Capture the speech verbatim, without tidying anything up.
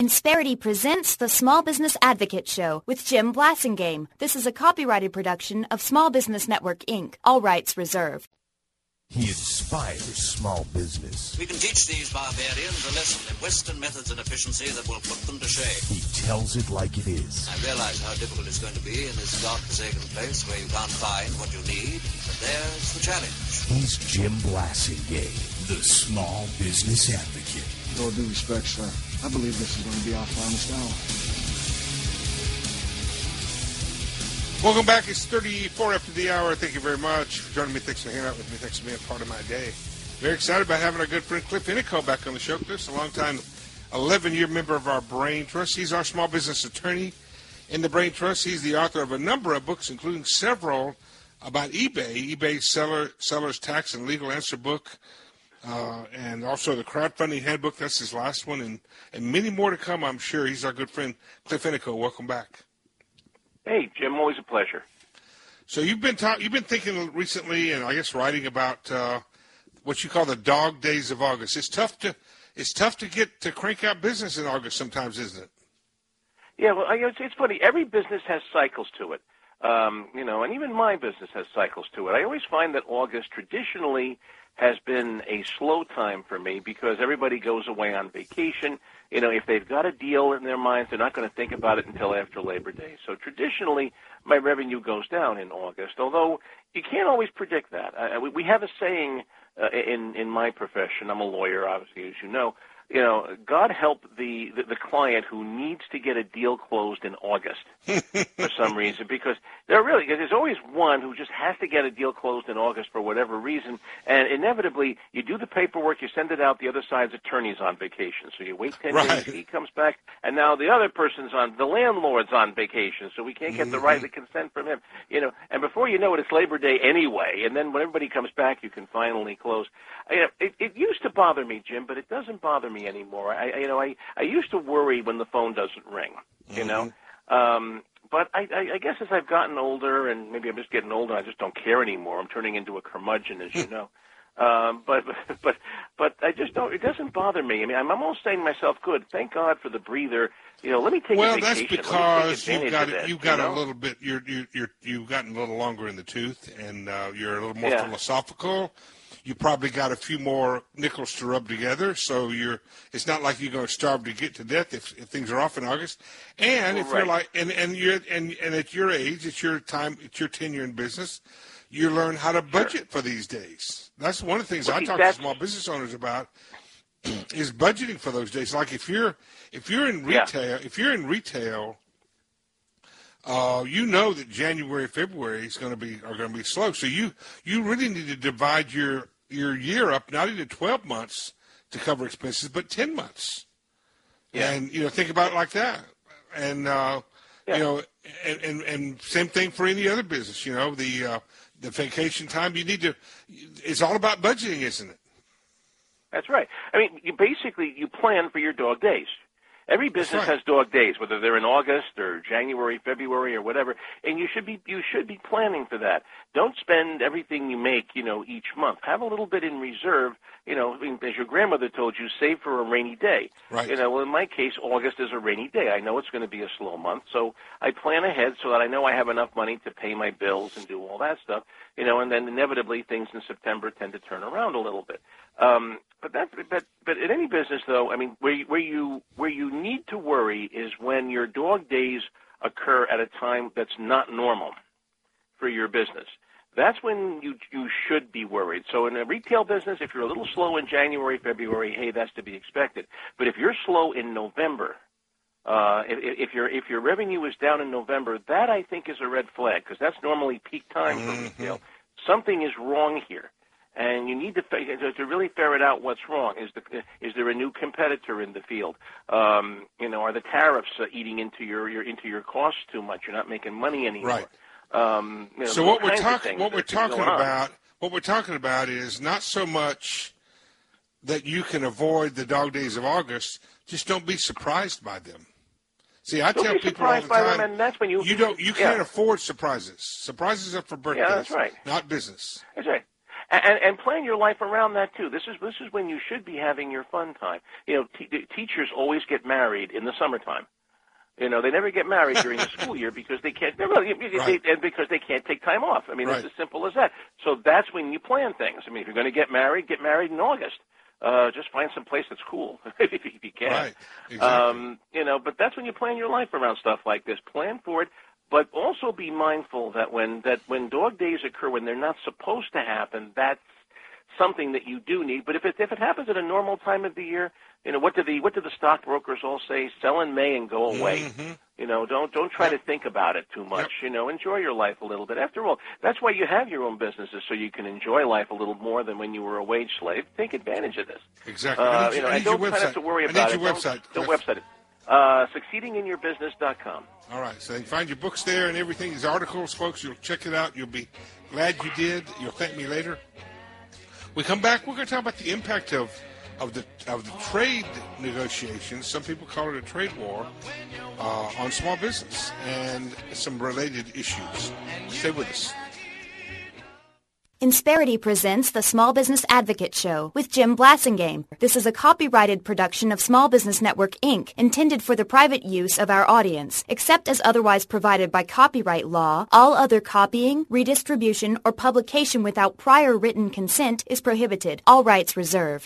Insperity presents the Small Business Advocate Show with Jim Blasingame. This is a copyrighted production of Small Business Network, Incorporated. All rights reserved. He inspires small business. We can teach these barbarians a lesson in Western methods and efficiency that will put them to shame. He tells it like it is. I realize how difficult it's going to be in this God-forsaken place where you can't find what you need, but there's the challenge. He's Jim Blasingame, the Small Business Advocate. With all due respect, sir, I believe this is going to be our finest hour. Welcome back. It's thirty-four after the hour. Thank you very much for joining me. Thanks for hanging out with me. Thanks for being part of my day. Very excited about having our good friend Cliff Inico back on the show. Cliff's a long-time, eleven-year member of our Brain Trust. He's our small business attorney in the Brain Trust. He's the author of a number of books, including several about eBay, eBay seller, Seller's Tax and Legal Answer book, uh, and also the Crowdfunding Handbook. That's his last one, and, and many more to come, I'm sure. He's our good friend Cliff Inico. Welcome back. Hey, Jim, always a pleasure. So you've been talk- you've been thinking recently, and I guess writing about uh, what you call the dog days of August. It's tough to it's tough to get to crank out business in August sometimes, isn't it? Yeah, well, I, it's, it's funny. Every business has cycles to it, um, you know, and even my business has cycles to it. I always find that August traditionally has been a slow time for me because everybody goes away on vacation. You know, if they've got a deal in their minds, they're not going to think about it until after Labor Day. So traditionally, my revenue goes down in August, although you can't always predict that. Uh, we, we have a saying uh, in, in my profession. I'm a lawyer, obviously, as you know. You know, God help the, the, the client who needs to get a deal closed in August for some reason, because there really there's always one who just has to get a deal closed in August for whatever reason, and inevitably you do the paperwork, you send it out, the other side's attorney's on vacation, so you wait ten right. days, he comes back, and now the other person's on, the landlord's on vacation, so we can't get the right to consent from him, you know, and before you know it, it's Labor Day anyway, and then when everybody comes back, you can finally close. You know, it, it used to bother me, Jim, but it doesn't bother me anymore. I, you know, I, I used to worry when the phone doesn't ring, you mm-hmm. know. Um, but I, I, I guess as I've gotten older, and maybe I'm just getting older, I just don't care anymore. I'm turning into a curmudgeon, as you know. Um, but but but I just don't. It doesn't bother me. I mean, I'm almost saying to myself, "Good, thank God for the breather." You know, let me take well, a vacation. Well, that's because you've got this, you've got you know? a little bit. You're you you're you've gotten a little longer in the tooth, and uh, you're a little more yeah. philosophical. You probably got a few more nickels to rub together, so you're. It's not like you're going to starve to get to death if, if things are off in August. And if right. you're like, and and you're and and at your age, it's your time, it's your tenure in business. You learn how to budget sure. for these days. That's one of the things well, I talk to small business owners about is budgeting for those days. Like if you're if you're in retail, yeah. if you're in retail. Uh, you know that January, February is going to be are going to be slow. So you you really need to divide your your year up not into twelve months to cover expenses, but ten months. Yeah. And you know, think about it like that. And uh, yeah. you know, and, and and same thing for any other business. You know, the uh, the vacation time. You need to. It's all about budgeting, isn't it? That's right. I mean, you basically you plan for your dog days. Every business right. has dog days, whether they're in August or January, February, or whatever, and you should be you should be planning for that. Don't spend everything you make, you know, each month. Have a little bit in reserve. You know, as your grandmother told you, save for a rainy day. Right. You know, well, in my case, August is a rainy day. I know it's going to be a slow month, so I plan ahead so that I know I have enough money to pay my bills and do all that stuff. You know, and then inevitably things in September tend to turn around a little bit. Um, but that, but but in any business, though, I mean, where you, where you where you need to worry is when your dog days occur at a time that's not normal for your business. That's when you you should be worried. So in a retail business, if you're a little slow in January, February, hey, that's to be expected. But if you're slow in November, uh, if, if your if your revenue is down in November, that I think is a red flag because that's normally peak time for mm-hmm. retail. Something is wrong here. And you need to to really ferret out what's wrong. Is the is there a new competitor in the field? Um, you know, are the tariffs uh, eating into your, your into your costs too much? You're not making money anymore. Right. Um, you know, so what we're talking what we're talking about what we're talking about is not so much that you can avoid the dog days of August. Just don't be surprised by them. See, I don't tell be people all the by time, them, and that's when you, you don't you yeah. can't afford surprises. Surprises are for birthdays, yeah, that's right. not business. That's right. And, and plan your life around that too. This is this is when you should be having your fun time. You know, t- teachers always get married in the summertime. You know, they never get married during the school year because they can't. Really, right. they, and because they can't take time off. I mean, right. it's as simple as that. So that's when you plan things. I mean, if you're going to get married, get married in August. Uh, just find some place that's cool if you can. Right. Exactly. Um, you know, but that's when you plan your life around stuff like this. Plan for it, but also be mindful that when that when dog days occur, when they're not supposed to happen, that's something that you do need. But if it if it happens at a normal time of the year, you know, what do the what do the stockbrokers all say? Sell in May and go away. Mm-hmm. You know, don't don't try yep. to think about it too much. Yep. You know, enjoy your life a little bit. After all, that's why you have your own businesses, so you can enjoy life a little more than when you were a wage slave. Take advantage of this. Exactly. Uh, I need, you know, I need and don't your try website. not to worry I about need it. your Don't- website. The Let's- website. Uh, succeeding in your business dot com. All right, so you can find your books there and everything. These articles, folks, you'll check it out. You'll be glad you did. You'll thank me later. We come back, we're going to talk about the impact of, of the of the trade negotiations. Some people call it a trade war uh, on small business and some related issues. Stay with us. Insperity presents the Small Business Advocate Show with Jim Blasingame. This is a copyrighted production of Small Business Network, Incorporated, intended for the private use of our audience. Except as otherwise provided by copyright law, all other copying, redistribution, or publication without prior written consent is prohibited. All rights reserved.